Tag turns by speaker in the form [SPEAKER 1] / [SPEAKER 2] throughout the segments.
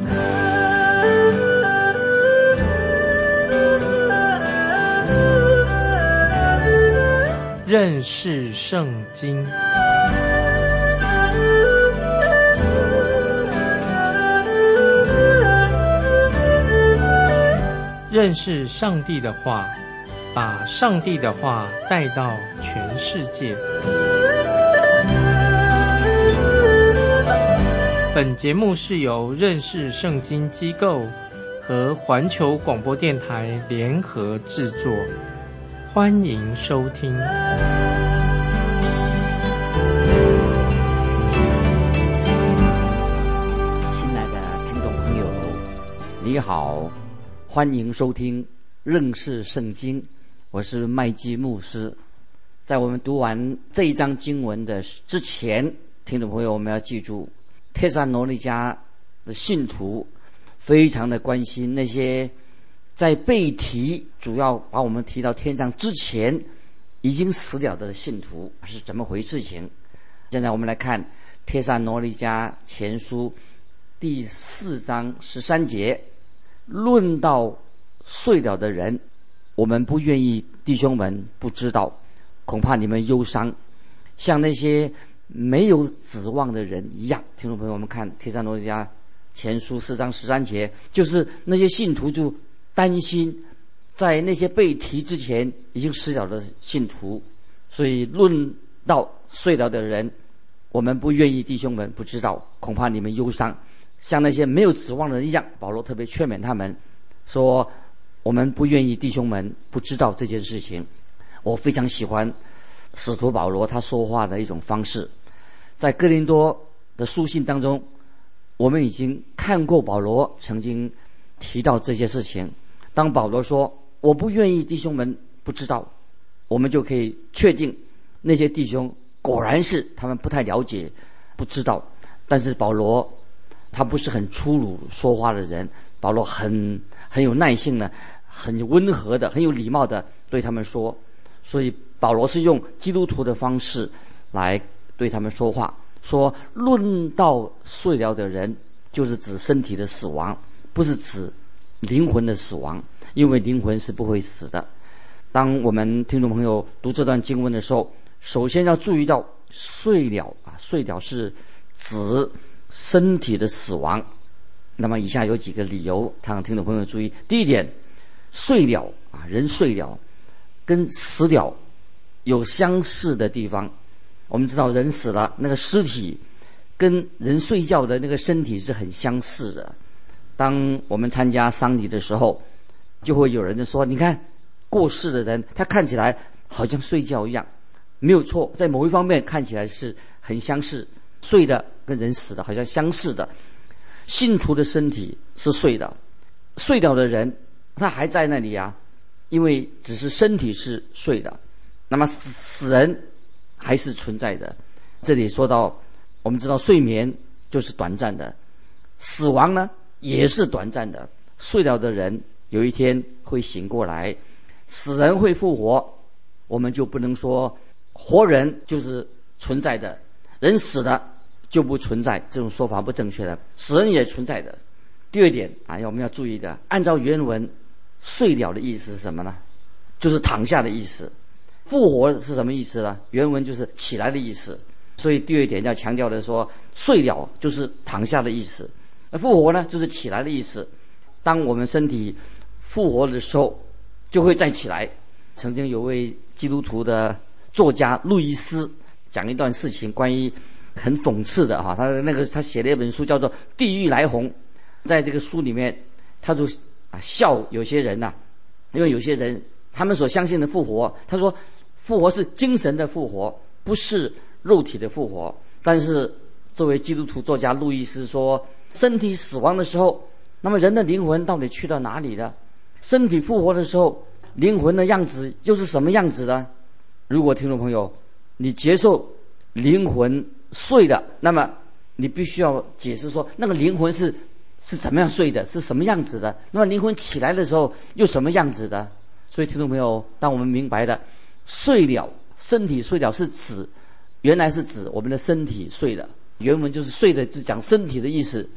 [SPEAKER 1] 认识圣经。认识上帝的话，把上帝的话带到全世界。本节目是由认识圣经机构和环球广播电台联合制作，欢迎收听。
[SPEAKER 2] 亲爱的听众朋友，你好，欢迎收听认识圣经，我是麦基牧师。在我们读完这一章经文的之前，听众朋友，我们要记住，帖撒罗尼迦的信徒非常的关心那些在被提，主要把我们提到天上之前已经死了的信徒是怎么回事情。现在我们来看帖撒罗尼迦前书第4章13节，论到睡了的人，我们不愿意弟兄们不知道，恐怕你们忧伤，像那些没有指望的人一样。听众朋友，我们看帖撒罗尼迦前书4章13节，就是那些信徒就担心在那些被提之前已经死了的信徒，所以论到睡了的人，我们不愿意弟兄们不知道，恐怕你们忧伤，像那些没有指望的人一样。保罗特别劝勉他们说，我们不愿意弟兄们不知道这件事情。我非常喜欢使徒保罗他说话的一种方式。在哥林多的书信当中，我们已经看过保罗曾经提到这些事情。当保罗说我不愿意弟兄们不知道，我们就可以确定那些弟兄果然是他们不太了解不知道。但是保罗他不是很粗鲁说话的人，保罗很有耐性的，很温和的，很有礼貌的对他们说。所以保罗是用基督徒的方式来对他们说话，说论到睡了的人，就是指身体的死亡，不是指灵魂的死亡，因为灵魂是不会死的。当我们听众朋友读这段经文的时候，首先要注意到睡了睡了是指身体的死亡。那么以下有几个理由让听众朋友注意。第一点，睡了人睡了跟死了有相似的地方。我们知道人死了，那个尸体跟人睡觉的那个身体是很相似的。当我们参加丧礼的时候，就会有人说，你看过世的人他看起来好像睡觉一样。没有错，在某一方面看起来是很相似，睡的跟人死的好像相似的。信徒的身体是睡的，睡了的人他还在那里因为只是身体是睡的，那么死人还是存在的。这里说到，我们知道睡眠就是短暂的，死亡呢也是短暂的。睡了的人有一天会醒过来，死人会复活。我们就不能说活人就是存在的，人死了就不存在，这种说法不正确的，死人也存在的。第二点我们要注意的，按照原文，睡了的意思是什么呢？就是躺下的意思。复活是什么意思呢？原文就是起来的意思。所以第二点要强调的说，睡了就是躺下的意思，复活呢就是起来的意思。当我们身体复活的时候，就会再起来。曾经有位基督徒的作家路易斯讲一段事情，关于很讽刺的他写了一本书叫做《地狱来鸿》。在这个书里面，他就笑有些人因为有些人他们所相信的复活，他说复活是精神的复活，不是肉体的复活。但是这位基督徒作家路易斯说，身体死亡的时候，那么人的灵魂到底去到哪里了？身体复活的时候，灵魂的样子又是什么样子呢？如果听众朋友你接受灵魂睡的，那么你必须要解释说，那个灵魂是怎么样睡的，是什么样子的，那么灵魂起来的时候又什么样子的。所以听众朋友，当我们明白的睡了，身体睡了是指，原来是指我们的身体睡了，原文就是睡的，是讲身体的意思。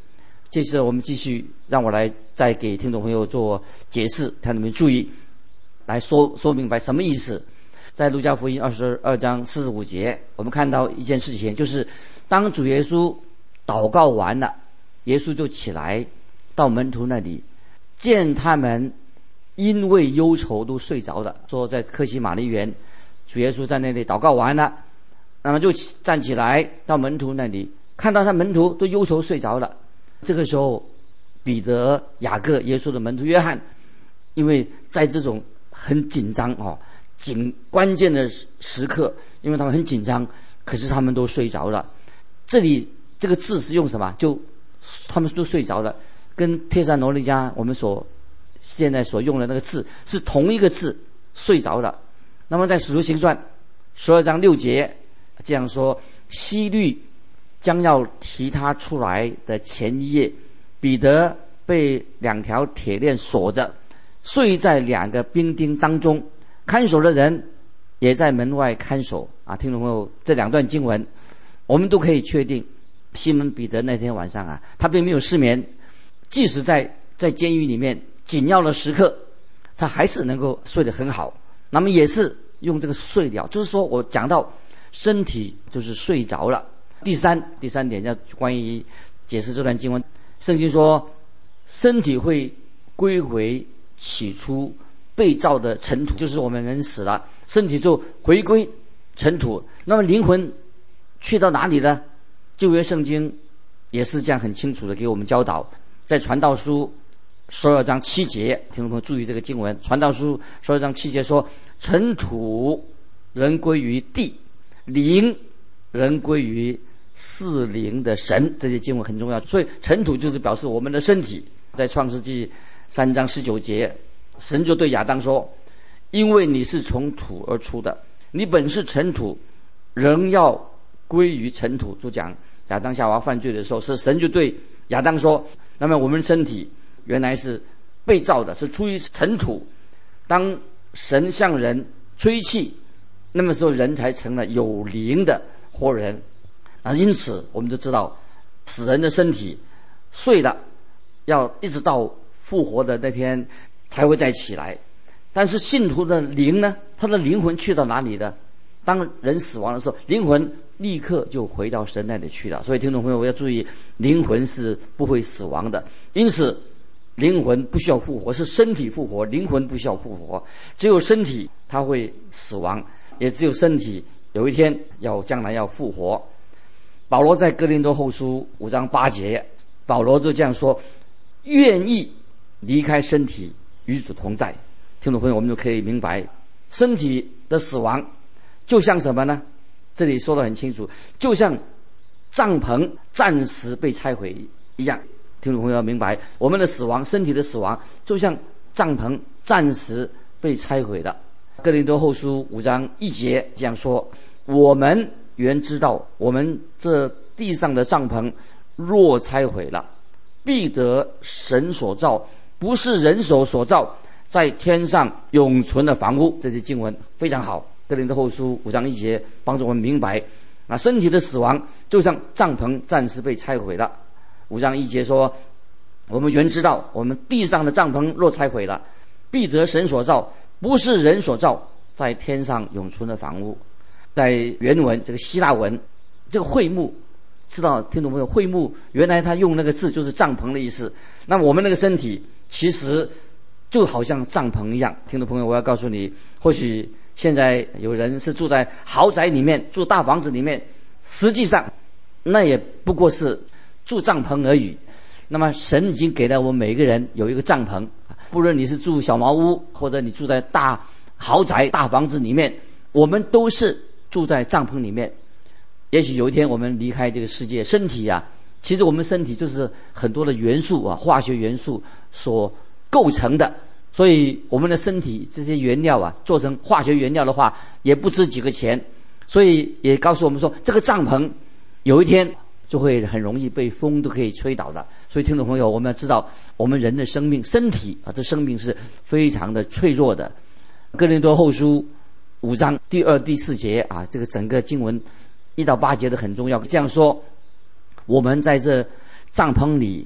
[SPEAKER 2] 这次我们继续，让我来再给听众朋友做解释，看你们注意来说明白什么意思。在路加福音22章45节，我们看到一件事情，就是当主耶稣祷告完了，耶稣就起来到门徒那里，见他们因为忧愁都睡着了。说在客西马尼园，主耶稣在那里祷告完了，那么就站起来到门徒那里，看到他门徒都忧愁睡着了。这个时候，彼得、雅各、耶稣的门徒约翰，因为在这种很紧张关键的时刻，因为他们很紧张，可是他们都睡着了。这里这个字是用什么？就他们都睡着了，跟帖撒罗尼迦我们现在所用的那个字是同一个字，睡着了。那么在使徒行传12章6节这样说：希律将要提他出来的前一夜，彼得被2条铁链锁着，睡在2个兵丁当中，看守的人也在门外看守啊。听众朋友，这2段经文我们都可以确定，西门彼得那天晚上啊，他并没有失眠，即使在监狱里面紧要的时刻，他还是能够睡得很好。那么也是用这个睡了，就是说我讲到身体就是睡着了。第三点要关于解释这段经文，圣经说身体会归回起初被造的尘土，就是我们人死了，身体就回归尘土。那么灵魂去到哪里呢？旧约圣经也是这样很清楚的给我们教导，在传道书12章7节，听众朋友注意这个经文，传道书12章7节说：尘土人归于地，灵人归于赐灵的神。这些经文很重要，所以尘土就是表示我们的身体。在创世纪3章19节，神就对亚当说：因为你是从土而出的，你本是尘土，仍要归于尘土。就讲亚当夏娃犯罪的时候，是神就对亚当说，那么我们身体原来是被造的，是出于尘土，当神向人吹气，那么时候人才成了有灵的活人。因此我们就知道死人的身体睡了，要一直到复活的那天才会再起来。但是信徒的灵呢，他的灵魂去到哪里呢？当人死亡的时候，灵魂立刻就回到神那里去了。所以听众朋友要注意，灵魂是不会死亡的。因此灵魂不需要复活，是身体复活，灵魂不需要复活。只有身体它会死亡，也只有身体有一天将来要复活。保罗在哥林多后书5章8节，保罗就这样说：愿意离开身体与主同在。听众朋友，我们就可以明白，身体的死亡就像什么呢？这里说得很清楚，就像帐篷暂时被拆毁一样。听众朋友要明白，我们的死亡，身体的死亡就像帐篷暂时被拆毁的。哥林多后书5章1节这样说：我们原知道，我们这地上的帐篷若拆毁了，必得神所造，不是人手所造，在天上永存的房屋。这些经文非常好，哥林多后书5章1节帮助我们明白身体的死亡就像帐篷暂时被拆毁了。5章1节说，我们原知道，我们地上的帐篷若拆毁了，必得神所造，不是人所造，在天上永存的房屋。在原文这个希腊文，这个会幕，知道听懂没有？会幕原来他用那个字就是帐篷的意思。那么我们那个身体其实就好像帐篷一样。听众朋友，我要告诉你，或许现在有人是住在豪宅里面，住大房子里面，实际上那也不过是住帐篷而已。那么神已经给了我们每一个人有一个帐篷，不论你是住小茅屋，或者你住在大豪宅大房子里面，我们都是住在帐篷里面。也许有一天我们离开这个世界，身体其实我们身体就是很多的元素化学元素所构成的。所以我们的身体这些原料做成化学原料的话，也不值几个钱。所以也告诉我们说，这个帐篷有一天就会很容易被风都可以吹倒的。所以听众朋友，我们要知道，我们人的生命，身体这生命是非常的脆弱的。哥林多后书5章第2、第4节这个整个经文1到8节的很重要。这样说，我们在这帐篷里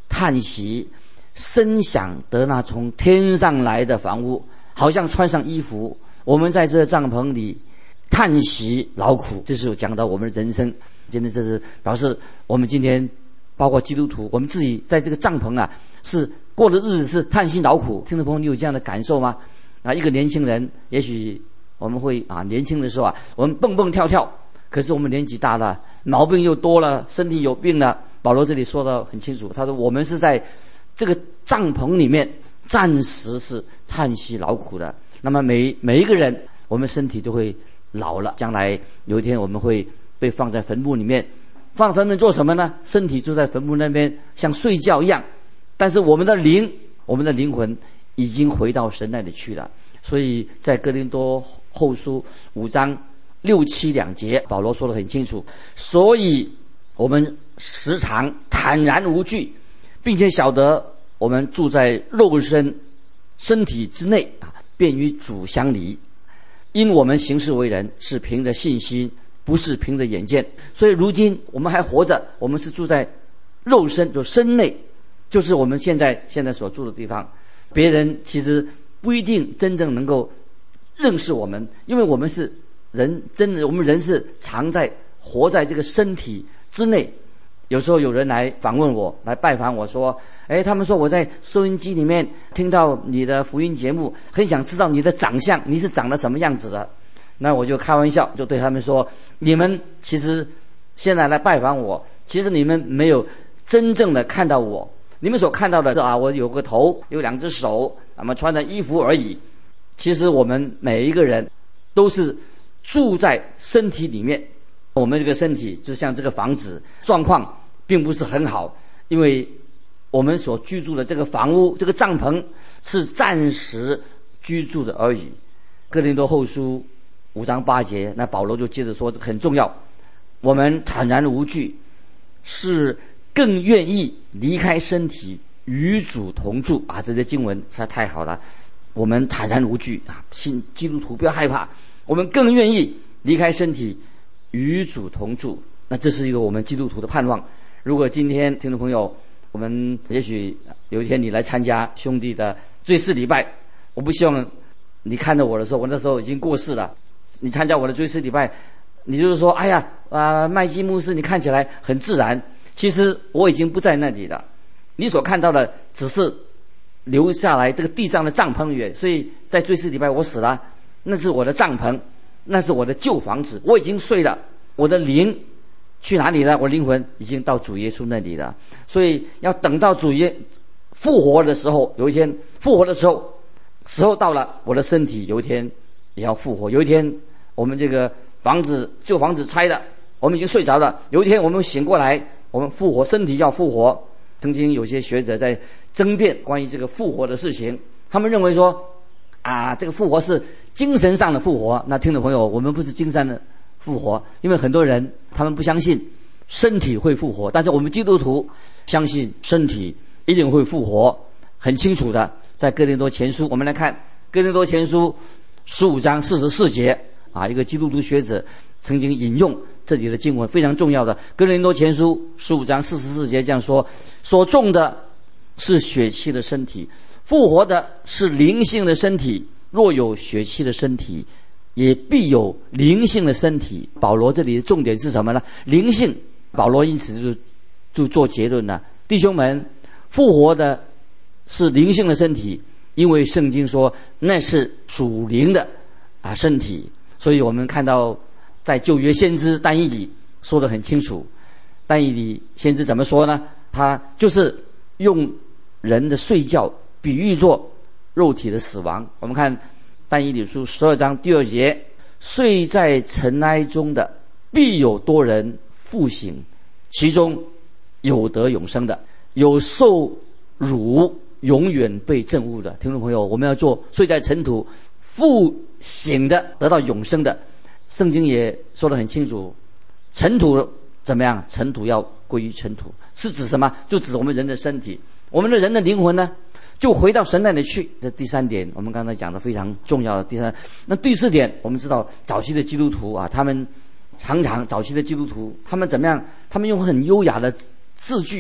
[SPEAKER 2] 叹息，深想得那从天上来的房屋，好像穿上衣服。我们在这帐篷里叹息劳苦，这是讲到我们的人生。真的，这是表示我们今天包括基督徒，我们自己在这个帐篷啊，是过的日子是叹息劳苦。听众朋友，你有这样的感受吗？一个年轻人，也许我们会年轻的时候我们蹦蹦跳跳，可是我们年纪大了，毛病又多了，身体有病了。保罗这里说得很清楚，他说我们是在这个帐篷里面暂时是叹息劳苦的。那么每一个人，我们身体就会老了，将来有一天我们会被放在坟墓里面。放坟墓做什么呢？身体就在坟墓那边像睡觉一样，但是我们的灵魂已经回到神那里去了。所以在哥林多后书5章6、7两节，保罗说得很清楚，所以我们时常坦然无惧，并且晓得我们住在肉身体之内便与主相离，因我们行事为人是凭着信心，不是凭着眼见。所以如今我们还活着，我们是住在肉身，就身内，就是我们现在所住的地方。别人其实不一定真正能够认识我们，因为我们是人，我们人是活在这个身体之内。有时候有人来访问我，来拜访我说，他们说我在收音机里面听到你的福音节目，很想知道你的长相，你是长得什么样子的。那我就开玩笑，就对他们说，你们其实现在来拜访我，其实你们没有真正的看到我，你们所看到的是我有个头，有2只手，那么穿的衣服而已。其实我们每一个人都是住在身体里面，我们这个身体就像这个房子，状况并不是很好，因为我们所居住的这个房屋，这个帐篷是暂时居住的而已。哥林多后书5章8节，那保罗就接着说，这很重要，我们坦然无惧，是更愿意离开身体与主同住这些经文实在太好了。我们坦然无惧信基督徒不要害怕，我们更愿意离开身体与主同住。那这是一个我们基督徒的盼望。如果今天听众朋友，我们也许有一天你来参加兄弟的追思礼拜，我不希望你看到我的时候，我那时候已经过世了，你参加我的追思礼拜，你就是说，麦基牧师你看起来很自然，其实我已经不在那里了，你所看到的只是留下来这个地上的帐篷里。所以在追思礼拜我死了，那是我的帐篷，那是我的旧房子，我已经睡了，我的灵去哪里了？我灵魂已经到主耶稣那里了。所以要等到主耶复活的时候，有一天复活的时候到了，我的身体有一天也要复活。有一天我们这个旧房子拆了，我们已经睡着了，有一天我们醒过来，我们复活，身体要复活。曾经有些学者在争辩关于这个复活的事情，他们认为说这个复活是精神上的复活。那听众朋友，我们不是精神的复活，因为很多人他们不相信身体会复活，但是我们基督徒相信身体一定会复活，很清楚的。在哥林多前书，我们来看哥林多前书15章44节一个基督徒学者曾经引用这里的经文，非常重要的。哥林多前书15章44节这样说，所种的是血气的身体，复活的是灵性的身体，若有血气的身体，也必有灵性的身体。保罗这里的重点是什么呢？灵性。保罗因此就做结论了，弟兄们，复活的是灵性的身体，因为圣经说那是属灵的身体。所以我们看到在旧约先知但以理说得很清楚，但以理先知怎么说呢？他就是用人的睡觉比喻作肉体的死亡。我们看但以理书12章第2节，睡在尘埃中的必有多人复醒，其中有得永生的，有受辱永远被憎恶的。听众朋友，我们要做睡在尘土复醒的，得到永生的。圣经也说得很清楚，尘土怎么样？尘土要归于尘土，是指什么？就指我们人的身体，我们的人的灵魂呢，就回到神那里去。这第3点，我们刚才讲的非常重要的第3。那第4点，我们知道早期的基督徒他们常常他们怎么样？他们用很优雅的字句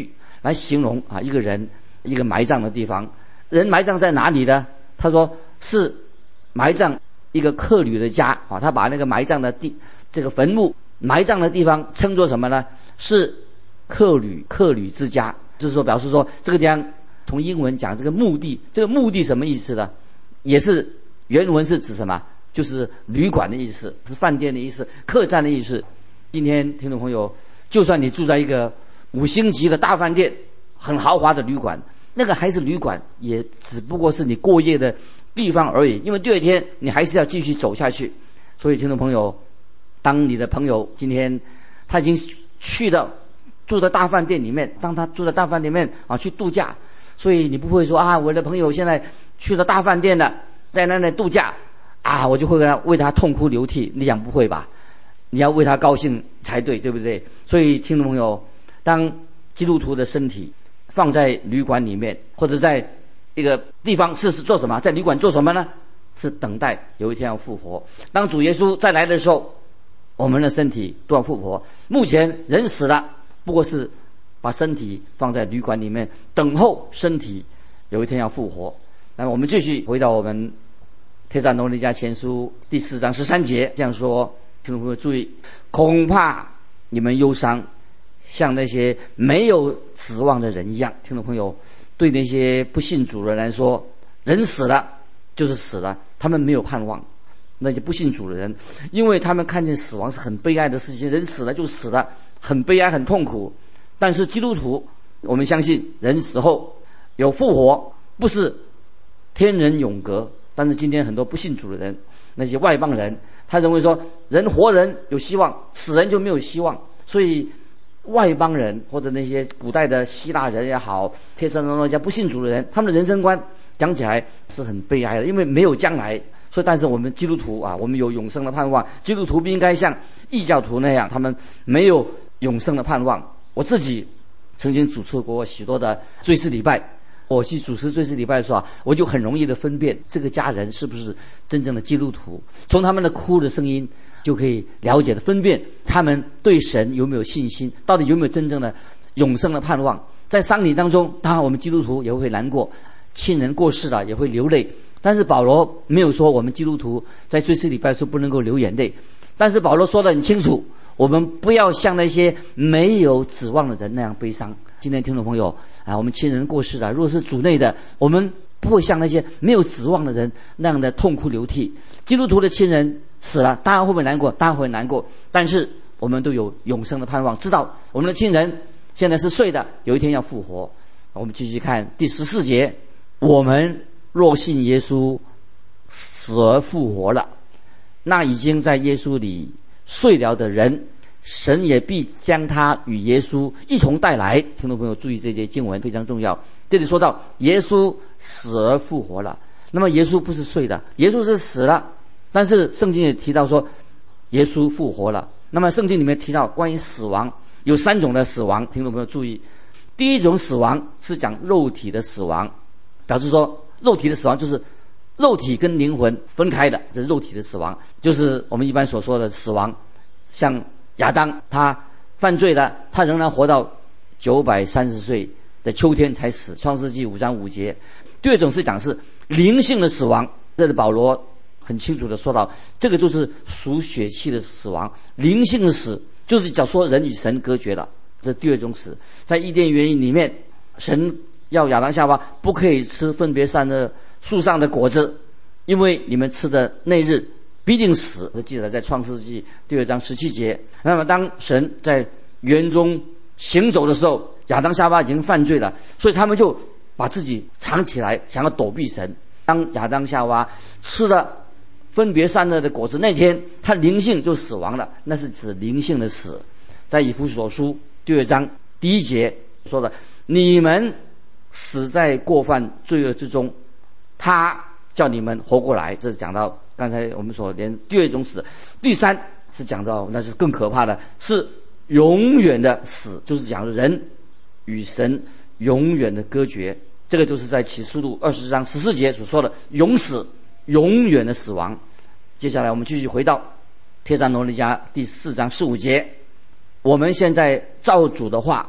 [SPEAKER 2] 来形容一个人一个埋葬的地方。人埋葬在哪里呢？他说是埋葬一个客旅的家他把那个埋葬的这个坟墓埋葬的地方称作什么呢？是客旅之家，就是说表示说这个地方从英文讲这个墓地，这个墓地什么意思呢？也是原文是指什么？就是旅馆的意思，是饭店的意思，客栈的意思。今天听众朋友，就算你住在一个5星级的大饭店，很豪华的旅馆，那个还是旅馆，也只不过是你过夜的地方而已，因为第二天你还是要继续走下去。所以听众朋友，当你的朋友今天他已经住在大饭店里面，当他住在大饭店里面去度假，所以你不会说我的朋友现在去了大饭店了，在那里度假我就会为他痛哭流涕。你想不会吧？你要为他高兴才对，对不对？所以听众朋友，当基督徒的身体放在旅馆里面，或者在一个地方是做什么？在旅馆做什么呢？是等待有一天要复活。当主耶稣再来的时候，我们的身体都要复活。目前人死了，不过是把身体放在旅馆里面，等候身体有一天要复活。那么我们继续回到我们帖撒罗尼迦前书第4章13节这样说，听众朋友注意，恐怕你们忧伤，像那些没有指望的人一样。听众朋友，对那些不信主的人来说，人死了就是死了，他们没有盼望。那些不信主的人，因为他们看见死亡是很悲哀的事情，人死了就死了，很悲哀很痛苦。但是基督徒，我们相信人死后有复活，不是天人永隔。但是今天很多不信主的人，那些外邦人，他认为说人活人有希望，死人就没有希望。所以外邦人或者那些古代的希腊人也好，帖撒罗尼迦不信主的人，他们的人生观讲起来是很悲哀的，因为没有将来。所以但是我们基督徒我们有永生的盼望。基督徒不应该像异教徒那样，他们没有永生的盼望。我自己曾经主持过许多的追思礼拜，我去主持追思礼拜的时候我就很容易的分辨这个家人是不是真正的基督徒，从他们的哭的声音就可以了解的分辨他们对神有没有信心，到底有没有真正的永生的盼望。在丧礼当中，当然我们基督徒也会难过，亲人过世了也会流泪，但是保罗没有说我们基督徒在追思礼拜的时候不能够流眼泪。但是保罗说得很清楚，我们不要像那些没有指望的人那样悲伤。今天听众朋友我们亲人过世了，如果是主内的，我们不会像那些没有指望的人那样的痛哭流涕。基督徒的亲人死了，当然会不会难过？当然会难过。但是我们都有永生的盼望，知道我们的亲人现在是睡的，有一天要复活。我们继续看第14节，我们若信耶稣死而复活了，那已经在耶稣里睡了的人，神也必将他与耶稣一同带来。听众朋友注意，这节经文非常重要。这里说到耶稣死而复活了，那么耶稣不是睡的，耶稣是死了。但是圣经也提到说耶稣复活了。那么圣经里面提到关于死亡有3种的死亡，听众朋友注意。第一种死亡是讲肉体的死亡，表示说肉体的死亡就是肉体跟灵魂分开的，这是肉体的死亡，就是我们一般所说的死亡。像亚当他犯罪了，他仍然活到930岁的秋天才死，创世纪5章5节。第二种是讲是灵性的死亡，这是保罗很清楚的说到，这个就是属血气的死亡。灵性的死就是讲说人与神隔绝了，这是第二种死。在伊甸园里面，神要亚当夏娃不可以吃分别善恶树上的果子，因为你们吃的那日必定死，这记载在创世纪第2章17节。那么当神在园中行走的时候，亚当夏娃已经犯罪了，所以他们就把自己藏起来，想要躲避神。当亚当夏娃吃了分别善恶的果子那天，他灵性就死亡了，那是指灵性的死。在以弗所书第2章第1节说的，你们死在过犯罪恶之中，他叫你们活过来。这是讲到刚才我们所连第二种死。第三是讲到那是更可怕的，是永远的死，就是讲人与神永远的割绝。这个就是在启示录20章14节所说的永死，永远的死亡。接下来我们继续回到帖撒罗尼迦第4章15节，我们现在照主的话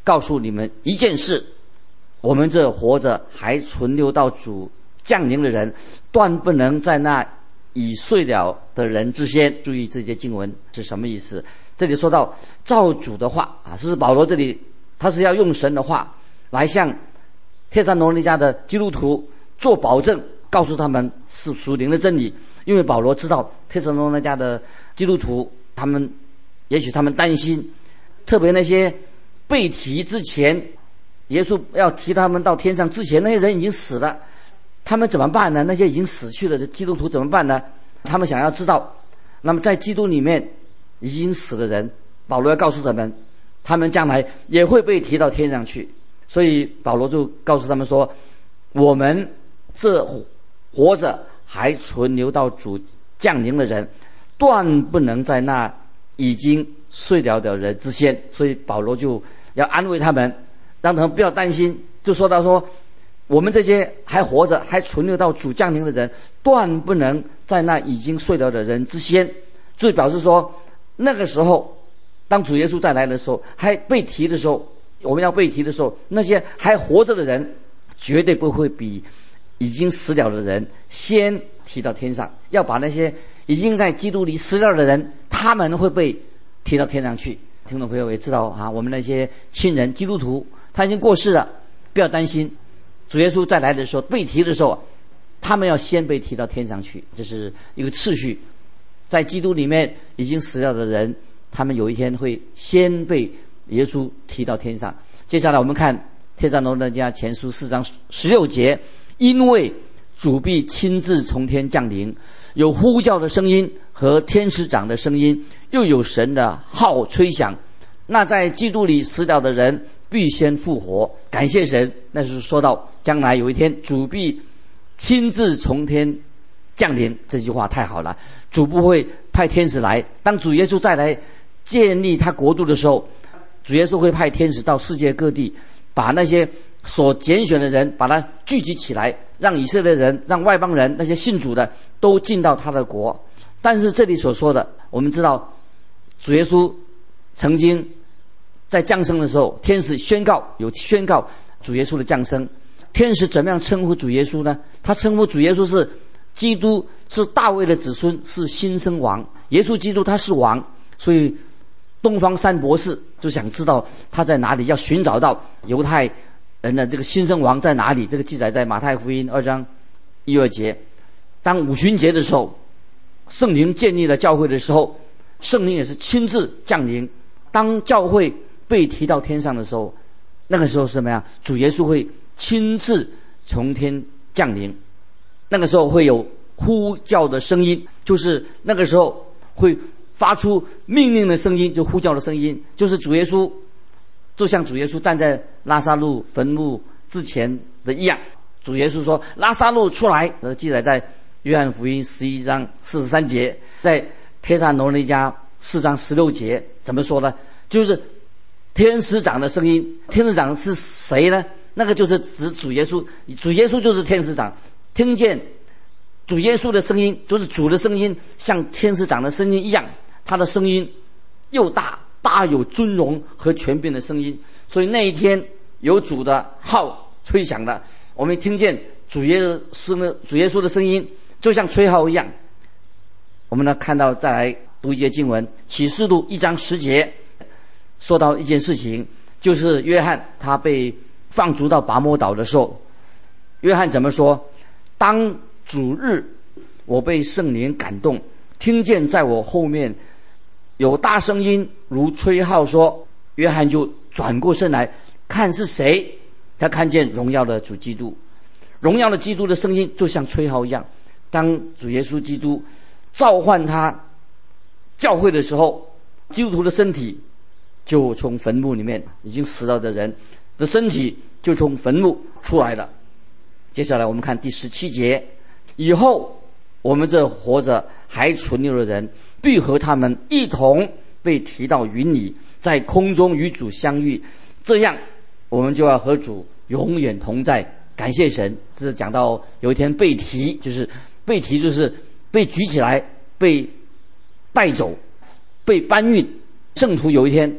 [SPEAKER 2] 告诉你们一件事：我们这活着还存留到主降临的人，断不能在那已睡了的人之先。注意这些经文是什么意思？这里说到照主的话啊，是保罗这里他是要用神的话来向帖撒罗尼迦的基督徒做保证，告诉他们是属灵的真理。因为保罗知道帖撒罗尼迦的基督徒，也许他们担心，特别那些被提之前，耶稣要提他们到天上之前，那些人已经死了，他们怎么办呢？那些已经死去了的基督徒怎么办呢？他们想要知道，那么在基督里面已经死的人，保罗要告诉他们，他们将来也会被提到天上去。所以保罗就告诉他们说，我们这活着还存留到主降临的人，断不能在那已经睡了的人之先。所以保罗就要安慰他们，让他们不要担心，就说到说，我们这些还活着还存留到主降临的人，断不能在那已经睡了的人之先。所以表示说，那个时候当主耶稣再来的时候，还被提的时候，我们要被提的时候，那些还活着的人绝对不会比已经死了的人先提到天上，要把那些已经在基督里死了的人，他们会被提到天上去。听众朋友也知道啊，我们那些亲人基督徒他已经过世了，不要担心，主耶稣再来的时候被提的时候，他们要先被提到天上去，这是一个次序。在基督里面已经死了的人，他们有一天会先被耶稣提到天上。接下来我们看帖撒罗尼迦前书4章16节，因为主必亲自从天降临，有呼叫的声音和天使长的声音，又有神的号吹响，那在基督里死了的人必先复活。感谢神，那是说到将来有一天主必亲自从天降临，这句话太好了。主不会派天使来，当主耶稣再来建立他国度的时候，主耶稣会派天使到世界各地，把那些所拣选的人把他聚集起来，让以色列人，让外邦人，那些信主的都进到他的国。但是这里所说的，我们知道主耶稣曾经在降生的时候，天使宣告主耶稣的降生。天使怎么样称呼主耶稣呢？他称呼主耶稣是基督，是大卫的子孙，是新生王。耶稣基督他是王，所以东方三博士就想知道他在哪里，要寻找到犹太人的这个新生王在哪里。这个记载在马太福音2章1、2节。当五旬节的时候，圣灵建立了教会的时候，圣灵也是亲自降临。当教会被提到天上的时候，那个时候是什么呀？主耶稣会亲自从天降临，那个时候会有呼叫的声音，就是那个时候会发出命令的声音，就呼叫的声音，就是主耶稣，就像主耶稣站在拉撒路坟墓之前的一样。主耶稣说：“拉撒路出来！”记载在约翰福音11章43节，在帖撒罗尼迦4章16节，怎么说呢？就是天使长的声音。天使长是谁呢？那个就是指主耶稣，主耶稣就是天使长。听见主耶稣的声音，就是主的声音，像天使长的声音一样，他的声音又大有尊荣和权柄的声音。所以那一天有主的号吹响了，我们听见主耶稣的声音，就像吹号一样。我们呢看到，再来读一节经文，启示录1章10节，说到一件事情，就是约翰他被放逐到拔摩岛的时候，约翰怎么说？当主日，我被圣灵感动，听见在我后面有大声音如吹号说。约翰就转过身来看是谁，他看见荣耀的主基督，荣耀的基督的声音就像吹号一样。当主耶稣基督召唤他教会的时候，基督徒的身体就从坟墓里面，已经死了的人的身体就从坟墓出来了。接下来我们看第17节，以后我们这活着还存留的人，必和他们一同被提到云里，在空中与主相遇，这样我们就要和主永远同在。感谢神。这是讲到有一天被提，就是被举起来，被带走，被搬运。圣徒有一天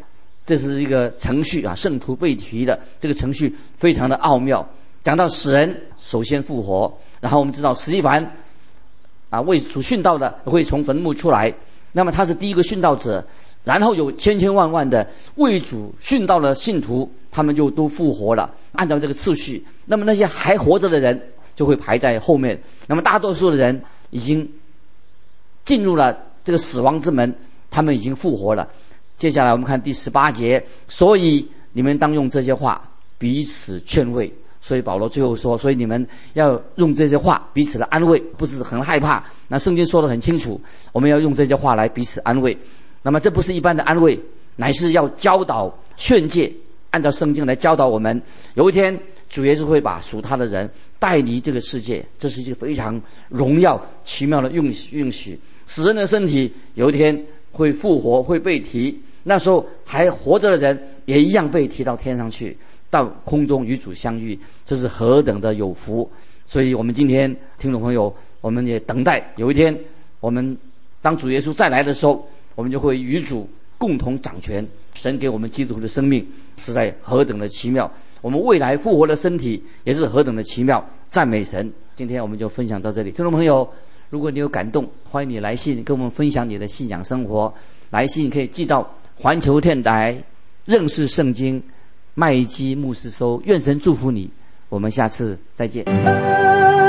[SPEAKER 2] 这是一个程序啊，圣徒被提的这个程序非常的奥妙。讲到死人首先复活，然后我们知道史蒂凡啊为主殉道的会从坟墓出来，那么他是第一个殉道者，然后有千千万万的为主殉道的信徒，他们就都复活了，按照这个次序。那么那些还活着的人就会排在后面，那么大多数的人已经进入了这个死亡之门，他们已经复活了。接下来我们看第18节，所以你们当用这些话彼此劝慰。所以保罗最后说，所以你们要用这些话彼此的安慰，不是很害怕。那圣经说得很清楚，我们要用这些话来彼此安慰。那么这不是一般的安慰，乃是要教导劝诫，按照圣经来教导我们。有一天主耶稣会把属他的人带离这个世界，这是一个非常荣耀奇妙的应许。死人的身体有一天会复活，会被提，那时候还活着的人也一样被提到天上去，到空中与主相遇，这是何等的有福。所以我们今天听众朋友，我们也等待有一天，我们当主耶稣再来的时候，我们就会与主共同掌权。神给我们基督徒的生命实在何等的奇妙，我们未来复活的身体也是何等的奇妙，赞美神。今天我们就分享到这里。听众朋友，如果你有感动，欢迎你来信跟我们分享你的信仰生活。来信可以寄到环球电台认识圣经麦基牧师收。愿神祝福你，我们下次再见。